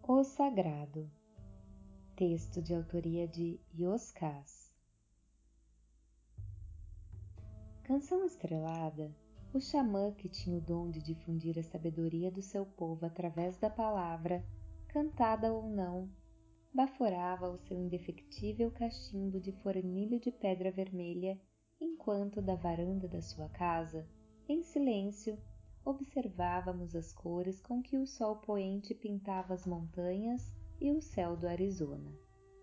O Sagrado. Texto de autoria de Yoskás. Canção Estrelada, o xamã que tinha o dom de difundir a sabedoria do seu povo através da palavra, cantada ou não, baforava o seu indefectível cachimbo de fornilho de pedra vermelha, enquanto da varanda da sua casa, em silêncio, observávamos as cores com que o sol poente pintava as montanhas e o céu do Arizona.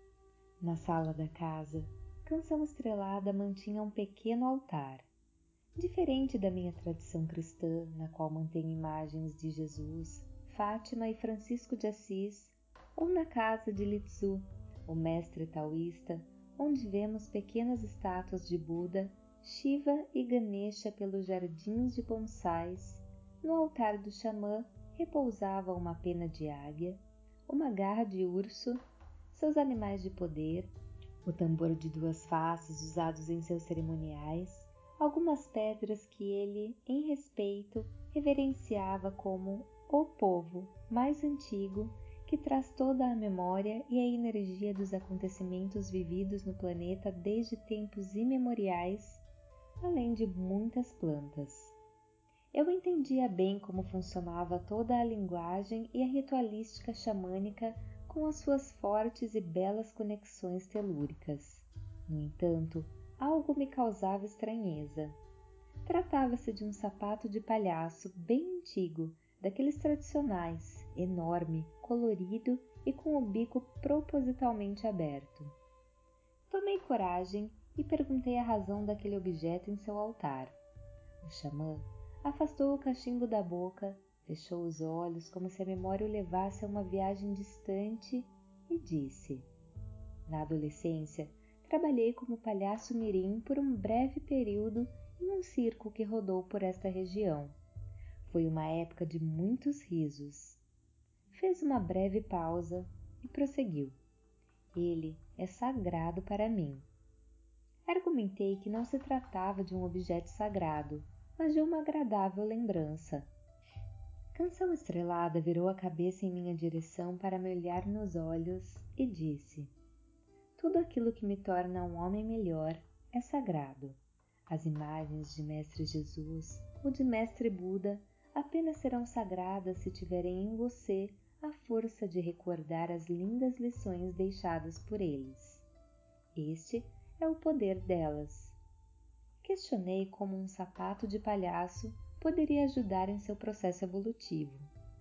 Na sala da casa, Canção Estrelada mantinha um pequeno altar. Diferente da minha tradição cristã, na qual mantenho imagens de Jesus, Fátima e Francisco de Assis, ou na casa de Litsu, o mestre taoísta, onde vemos pequenas estátuas de Buda, Shiva e Ganesha pelos jardins de bonsais, no altar do xamã repousava uma pena de águia, uma garra de urso, seus animais de poder, o tambor de duas faces usados em seus cerimoniais, algumas pedras que ele, em respeito, reverenciava como o povo mais antigo que traz toda a memória e a energia dos acontecimentos vividos no planeta desde tempos imemoriais, além de muitas plantas. Eu entendia bem como funcionava toda a linguagem e a ritualística xamânica com as suas fortes e belas conexões telúricas. No entanto, algo me causava estranheza. Tratava-se de um sapato de palhaço bem antigo, daqueles tradicionais, enorme, colorido e com o bico propositalmente aberto. Tomei coragem e perguntei a razão daquele objeto em seu altar. O xamã afastou o cachimbo da boca, fechou os olhos como se a memória o levasse a uma viagem distante e disse: Na adolescência, trabalhei como palhaço mirim por um breve período em um circo que rodou por esta região. Foi uma época de muitos risos. Fez uma breve pausa e prosseguiu. Ele é sagrado para mim. Argumentei que não se tratava de um objeto sagrado, mas de uma agradável lembrança. Canção Estrelada virou a cabeça em minha direção para me olhar nos olhos e disse: Tudo aquilo que me torna um homem melhor é sagrado. As imagens de Mestre Jesus ou de Mestre Buda apenas serão sagradas se tiverem em você a força de recordar as lindas lições deixadas por eles. Este é o poder delas. Questionei como um sapato de palhaço poderia ajudar em seu processo evolutivo.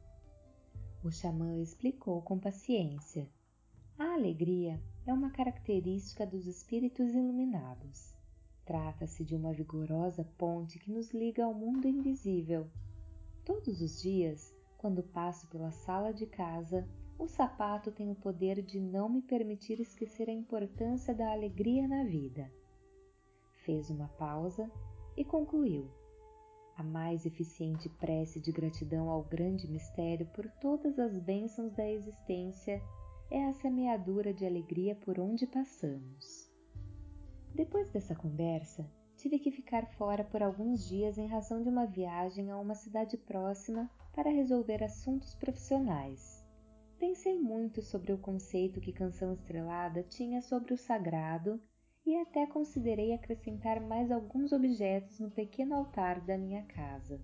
O xamã explicou com paciência. A alegria é uma característica dos espíritos iluminados. Trata-se de uma vigorosa ponte que nos liga ao mundo invisível. Todos os dias, quando passo pela sala de casa, o sapato tem o poder de não me permitir esquecer a importância da alegria na vida. Fez uma pausa e concluiu. A mais eficiente prece de gratidão ao grande mistério por todas as bênçãos da existência é a semeadura de alegria por onde passamos. Depois dessa conversa, tive que ficar fora por alguns dias em razão de uma viagem a uma cidade próxima para resolver assuntos profissionais. Pensei muito sobre o conceito que Canção Estrelada tinha sobre o sagrado e até considerei acrescentar mais alguns objetos no pequeno altar da minha casa.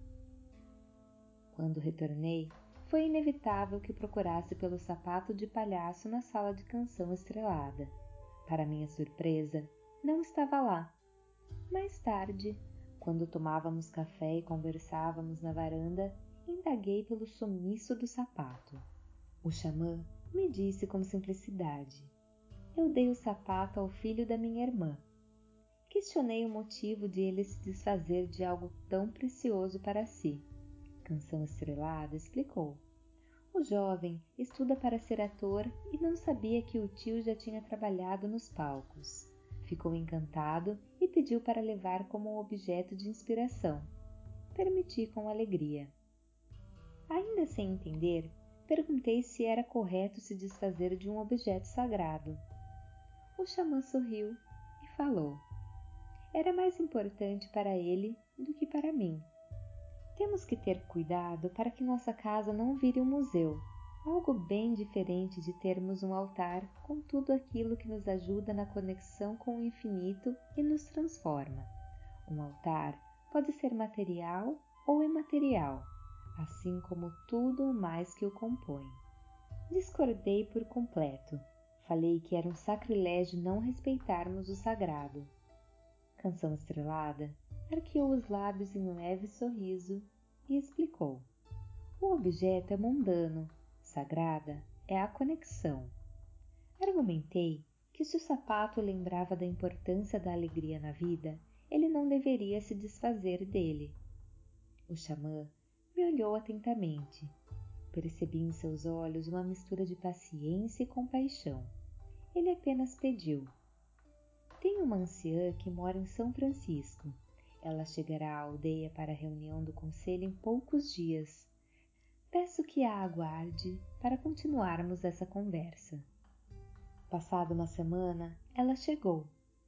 Quando retornei, foi inevitável que procurasse pelo sapato de palhaço na sala de Canção Estrelada. Para minha surpresa, não estava lá. Mais tarde, quando tomávamos café e conversávamos na varanda, indaguei pelo sumiço do sapato. O xamã me disse com simplicidade: Eu dei o sapato ao filho da minha irmã. Questionei o motivo de ele se desfazer de algo tão precioso para si. Canção Estrelada explicou. O jovem estuda para ser ator e não sabia que o tio já tinha trabalhado nos palcos. Ficou encantado e pediu para levar como um objeto de inspiração. Permiti com alegria. Ainda sem entender, perguntei se era correto se desfazer de um objeto sagrado. O xamã sorriu e falou. Era mais importante para ele do que para mim. Temos que ter cuidado para que nossa casa não vire um museu. algo bem diferente de termos um altar com tudo aquilo que nos ajuda na conexão com o infinito e nos transforma. Um altar pode ser material ou imaterial, assim como tudo o mais que o compõe. Discordei por completo. Falei que era um sacrilégio não respeitarmos o sagrado. Canção Estrelada arqueou os lábios em leve sorriso e explicou. O objeto é mundano, sagrada é a conexão. Argumentei que se o sapato lembrava da importância da alegria na vida, ele não deveria se desfazer dele. O xamã me olhou atentamente. Percebi em seus olhos uma mistura de paciência e compaixão. Ele apenas pediu. Tem uma anciã que mora em São Francisco. Ela chegará à aldeia para a reunião do conselho em poucos dias. Peço que a aguarde para continuarmos essa conversa. Passada uma semana, ela chegou.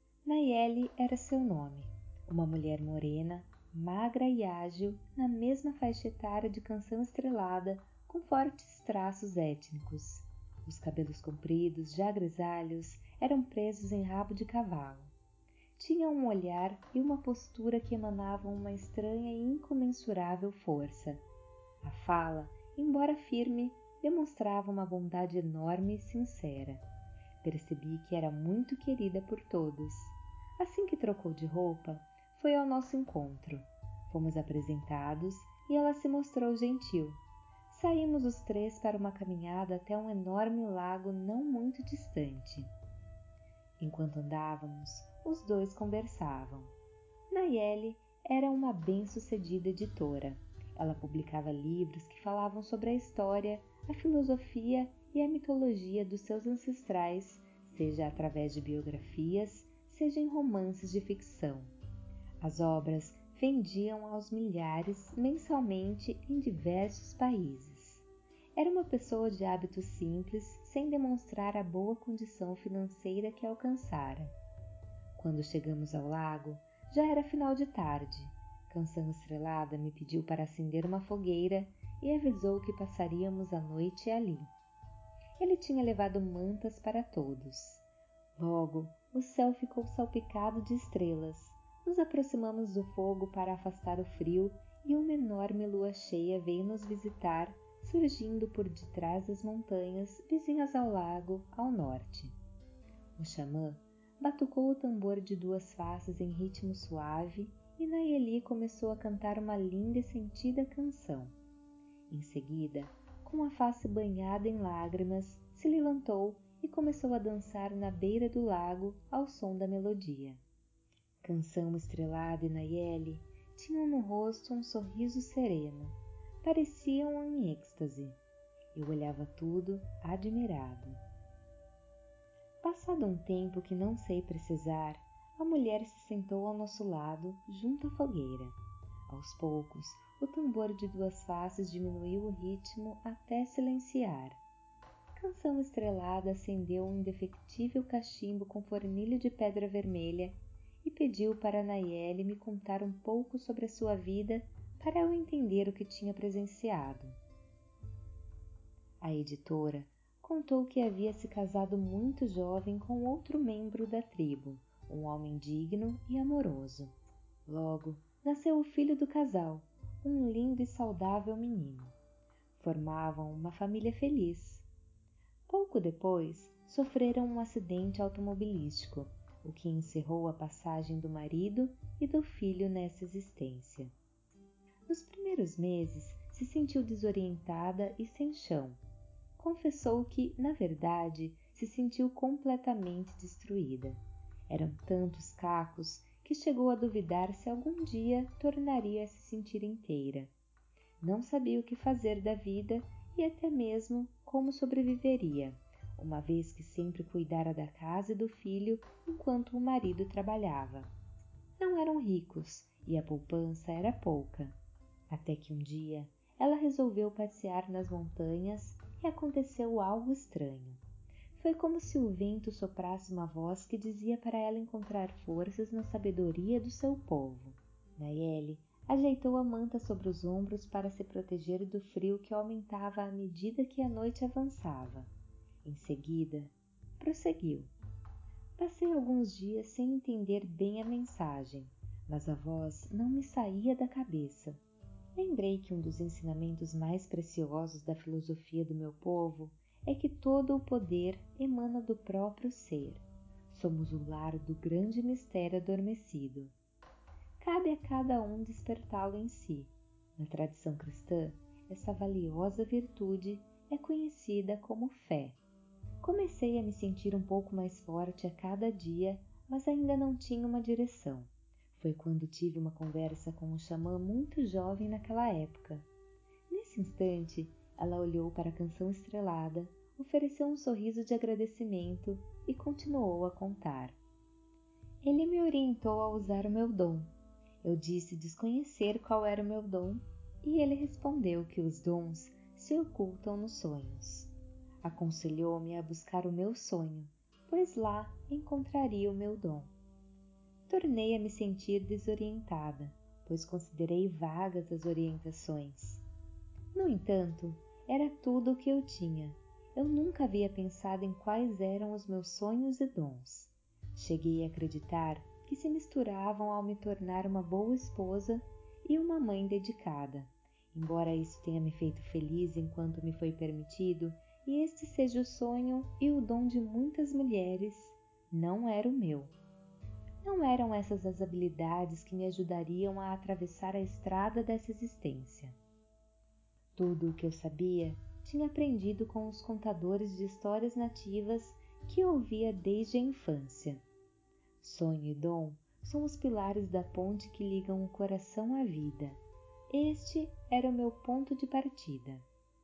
Nayeli era seu nome. Uma mulher morena, magra e ágil, na mesma faixa etária de Canção Estrelada, com fortes traços étnicos. Os cabelos compridos, já grisalhos, eram presos em rabo de cavalo. Tinha um olhar e uma postura que emanavam uma estranha e incomensurável força. A fala, embora firme, demonstrava uma bondade enorme e sincera. Percebi que era muito querida por todos. Assim que trocou de roupa, foi ao nosso encontro. Fomos apresentados e ela se mostrou gentil. Saímos os três para uma caminhada até um enorme lago não muito distante. Enquanto andávamos, os dois conversavam. Nayeli era uma bem-sucedida editora. Ela publicava livros que falavam sobre a história, a filosofia e a mitologia dos seus ancestrais, seja através de biografias, seja em romances de ficção. As obras vendiam aos milhares mensalmente em diversos países. Era uma pessoa de hábitos simples, sem demonstrar a boa condição financeira que alcançara. Quando chegamos ao lago, já era final de tarde. Canção Estrelada me pediu para acender uma fogueira e avisou que passaríamos a noite ali. Ele tinha levado mantas para todos. Logo, o céu ficou salpicado de estrelas. Nos aproximamos do fogo para afastar o frio e uma enorme lua cheia veio nos visitar, surgindo por detrás das montanhas vizinhas ao lago, ao norte. O xamã batucou o tambor de duas faces em ritmo suave e Nayeli começou a cantar uma linda e sentida canção. Em seguida, com a face banhada em lágrimas, se levantou e começou a dançar na beira do lago ao som da melodia. Canção Estrelada e Nayeli tinham no rosto um sorriso sereno. Pareciam em êxtase. Eu olhava tudo, admirado. Passado um tempo que não sei precisar, a mulher se sentou ao nosso lado, junto à fogueira. Aos poucos, o tambor de duas faces diminuiu o ritmo até silenciar. Canção Estrelada acendeu um indefectível cachimbo com fornilho de pedra vermelha e pediu para Nayeli me contar um pouco sobre a sua vida para eu entender o que tinha presenciado. A editora contou que havia se casado muito jovem com outro membro da tribo, um homem digno e amoroso. Logo, nasceu o filho do casal, um lindo e saudável menino. Formavam uma família feliz. Pouco depois, sofreram um acidente automobilístico, o que encerrou a passagem do marido e do filho nessa existência. Nos primeiros meses, se sentiu desorientada e sem chão. Confessou que, na verdade, se sentiu completamente destruída. Eram tantos cacos que chegou a duvidar se algum dia tornaria a se sentir inteira. Não sabia o que fazer da vida e até mesmo como sobreviveria, uma vez que sempre cuidara da casa e do filho enquanto o marido trabalhava. Não eram ricos e a poupança era pouca. Até que um dia ela resolveu passear nas montanhas e aconteceu algo estranho. Foi como se o vento soprasse uma voz que dizia para ela encontrar forças na sabedoria do seu povo. Nayeli Ajeitou a manta sobre os ombros para se proteger do frio que aumentava à medida que a noite avançava. Em seguida, prosseguiu. Passei alguns dias sem entender bem a mensagem, mas a voz não me saía da cabeça. Lembrei que um dos ensinamentos mais preciosos da filosofia do meu povo é que todo o poder emana do próprio ser. Somos o lar do grande mistério adormecido. Cabe a cada um despertá-lo em si. Na tradição cristã, essa valiosa virtude é conhecida como fé. Comecei a me sentir um pouco mais forte a cada dia, mas ainda não tinha uma direção. Foi quando tive uma conversa com um xamã muito jovem naquela época. Nesse instante, ela olhou para a canção estrelada, ofereceu um sorriso de agradecimento e continuou a contar. Ele me orientou a usar o meu dom. Eu disse desconhecer qual era o meu dom, e ele respondeu que os dons se ocultam nos sonhos. Aconselhou-me a buscar o meu sonho, pois lá encontraria o meu dom. Tornei a me sentir desorientada, pois considerei vagas as orientações. No entanto, era tudo o que eu tinha. Eu nunca havia pensado em quais eram os meus sonhos e dons. Cheguei a acreditar que se misturavam ao me tornar uma boa esposa e uma mãe dedicada. Embora isso tenha me feito feliz enquanto me foi permitido, e este seja o sonho e o dom de muitas mulheres, não era o meu. Não eram essas as habilidades que me ajudariam a atravessar a estrada dessa existência. Tudo o que eu sabia tinha aprendido com os contadores de histórias nativas que ouvia desde a infância. Sonho e dom são os pilares da ponte que ligam o coração à vida. Este era o meu ponto de partida.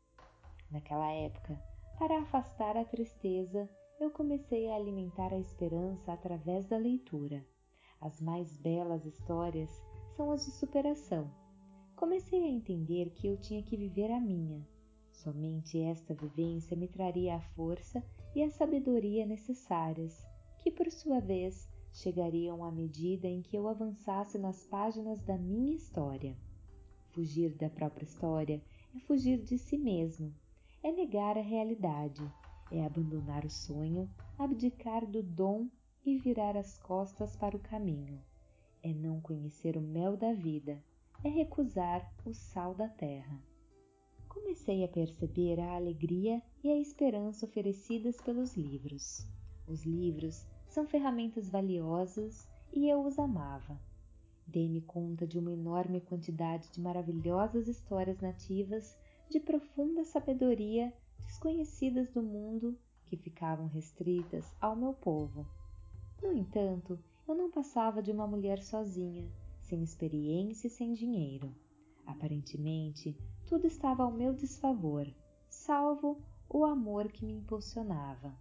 Naquela época, para afastar a tristeza, eu comecei a alimentar a esperança através da leitura. As mais belas histórias são as de superação. Comecei a entender que eu tinha que viver a minha. Somente esta vivência me traria a força e a sabedoria necessárias, que por sua vez chegariam à medida em que eu avançasse nas páginas da minha história. Fugir da própria história é fugir de si mesmo, é negar a realidade, é abandonar o sonho, abdicar do dom e virar as costas para o caminho. É não conhecer o mel da vida, é recusar o sal da terra. Comecei a perceber a alegria e a esperança oferecidas pelos livros. Os livros são ferramentas valiosas e eu os amava. Dei-me conta de uma enorme quantidade de maravilhosas histórias nativas de profunda sabedoria desconhecidas do mundo que ficavam restritas ao meu povo. No entanto, eu não passava de uma mulher sozinha, sem experiência e sem dinheiro. Aparentemente, tudo estava ao meu desfavor, salvo o amor que me impulsionava.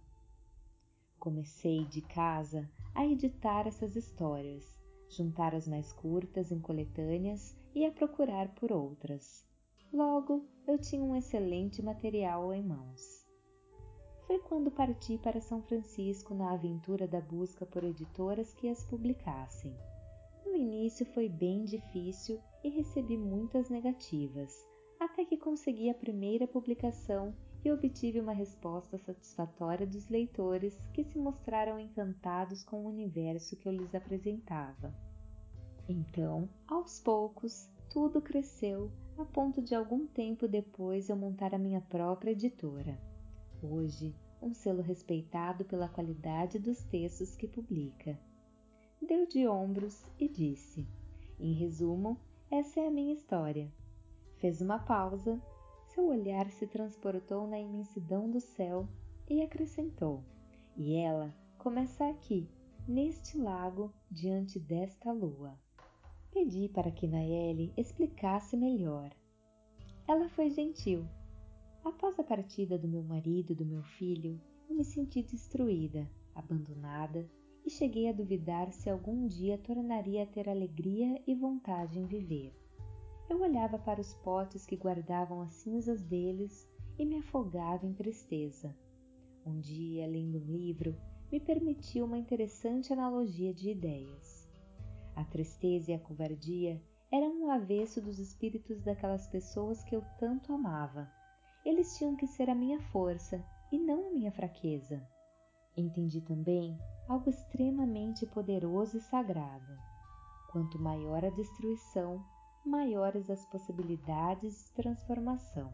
Comecei de casa a editar essas histórias, juntar as mais curtas em coletâneas e a procurar por outras. Logo, eu tinha um excelente material em mãos. Foi quando parti para São Francisco na aventura da busca por editoras que as publicassem. No início foi bem difícil e recebi muitas negativas, até que consegui a primeira publicação e obtive uma resposta satisfatória dos leitores que se mostraram encantados com o universo que eu lhes apresentava. Então, aos poucos, tudo cresceu a ponto de algum tempo depois eu montar a minha própria editora. Hoje, um selo respeitado pela qualidade dos textos que publica. Deu de ombros e disse: em resumo, essa é a minha história. Fez uma pausa, seu olhar se transportou na imensidão do céu e acrescentou: e ela começa aqui, neste lago, diante desta lua. Pedi para que Nayeli explicasse melhor. Ela foi gentil. Após a partida do meu marido e do meu filho, eu me senti destruída, abandonada e cheguei a duvidar se algum dia tornaria a ter alegria e vontade em viver. Eu olhava para os potes que guardavam as cinzas deles e me afogava em tristeza. Um dia, lendo um livro, me permitiu uma interessante analogia de ideias. A tristeza e a covardia eram o avesso dos espíritos daquelas pessoas que eu tanto amava. Eles tinham que ser a minha força e não a minha fraqueza. Entendi também algo extremamente poderoso e sagrado. Quanto maior a destruição, maiores as possibilidades de transformação.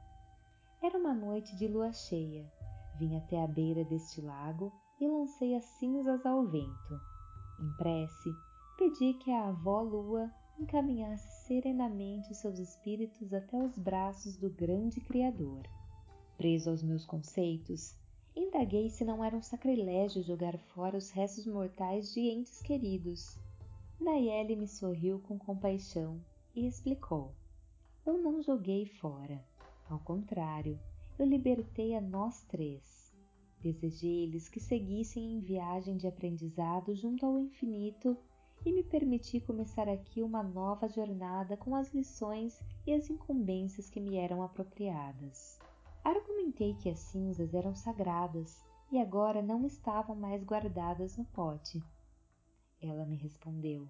Era uma noite de lua cheia. Vim até a beira deste lago e lancei as cinzas ao vento. Em prece, pedi que a avó Lua encaminhasse serenamente os seus espíritos até os braços do grande Criador. Preso aos meus conceitos, indaguei se não era um sacrilégio jogar fora os restos mortais de entes queridos. Nayeli me sorriu com compaixão e explicou: eu não joguei fora. Ao contrário, eu libertei a nós três. Desejei-lhes que seguissem em viagem de aprendizado junto ao infinito e me permiti começar aqui uma nova jornada com as lições e as incumbências que me eram apropriadas. Argumentei que as cinzas eram sagradas e agora não estavam mais guardadas no pote. Ela me respondeu: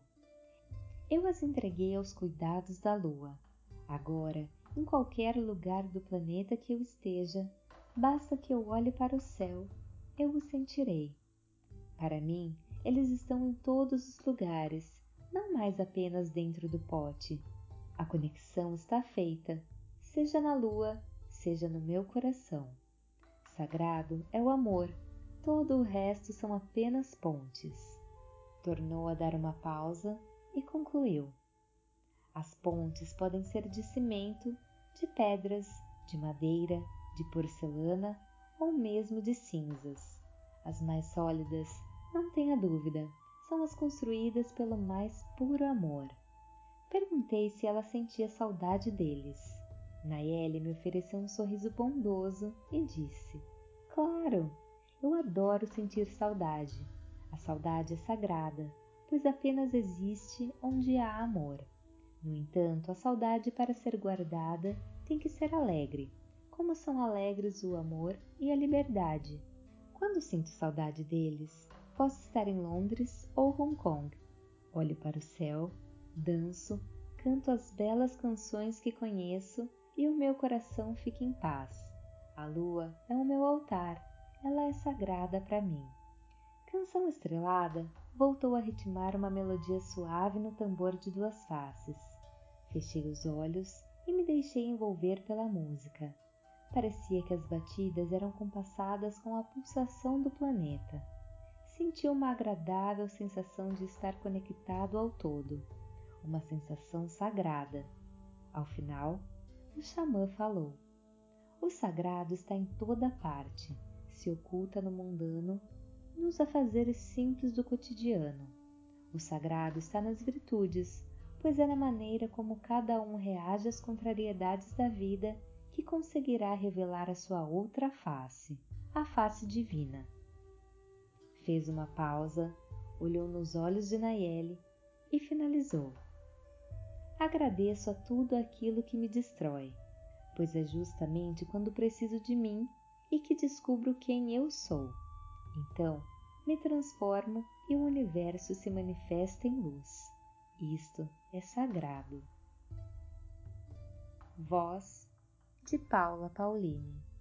eu as entreguei aos cuidados da lua. Agora, em qualquer lugar do planeta que eu esteja, basta que eu olhe para o céu, eu os sentirei. Para mim, eles estão em todos os lugares, não mais apenas dentro do pote. A conexão está feita, seja na lua, seja no meu coração. Sagrado é o amor, todo o resto são apenas pontes. Tornou a dar uma pausa e concluiu: as pontes podem ser de cimento, de pedras, de madeira, de porcelana ou mesmo de cinzas. As mais sólidas, não tenha dúvida, são as construídas pelo mais puro amor. Perguntei se ela sentia saudade deles. Nayeli me ofereceu um sorriso bondoso e disse: claro, eu adoro sentir saudade. A saudade é sagrada, pois apenas existe onde há amor. No entanto, a saudade, para ser guardada, tem que ser alegre, como são alegres o amor e a liberdade. Quando sinto saudade deles, posso estar em Londres ou Hong Kong. Olho para o céu, danço, canto as belas canções que conheço e o meu coração fica em paz. A lua é o meu altar, ela é sagrada para mim. Canção Estrelada voltou a ritmar uma melodia suave no tambor de duas faces. Fechei os olhos e me deixei envolver pela música. Parecia que as batidas eram compassadas com a pulsação do planeta. Senti uma agradável sensação de estar conectado ao todo, uma sensação sagrada. Ao final, o xamã falou: o sagrado está em toda parte, se oculta no mundano, nos afazeres simples do cotidiano. O sagrado está nas virtudes, pois é na maneira como cada um reage às contrariedades da vida que conseguirá revelar a sua outra face, a face divina. Fez uma pausa, olhou nos olhos de Nayeli e finalizou: agradeço a tudo aquilo que me destrói, pois é justamente quando preciso de mim e que descubro quem eu sou. Então, me transformo e o universo se manifesta em luz. Isto é sagrado. Voz de Paula Pauline.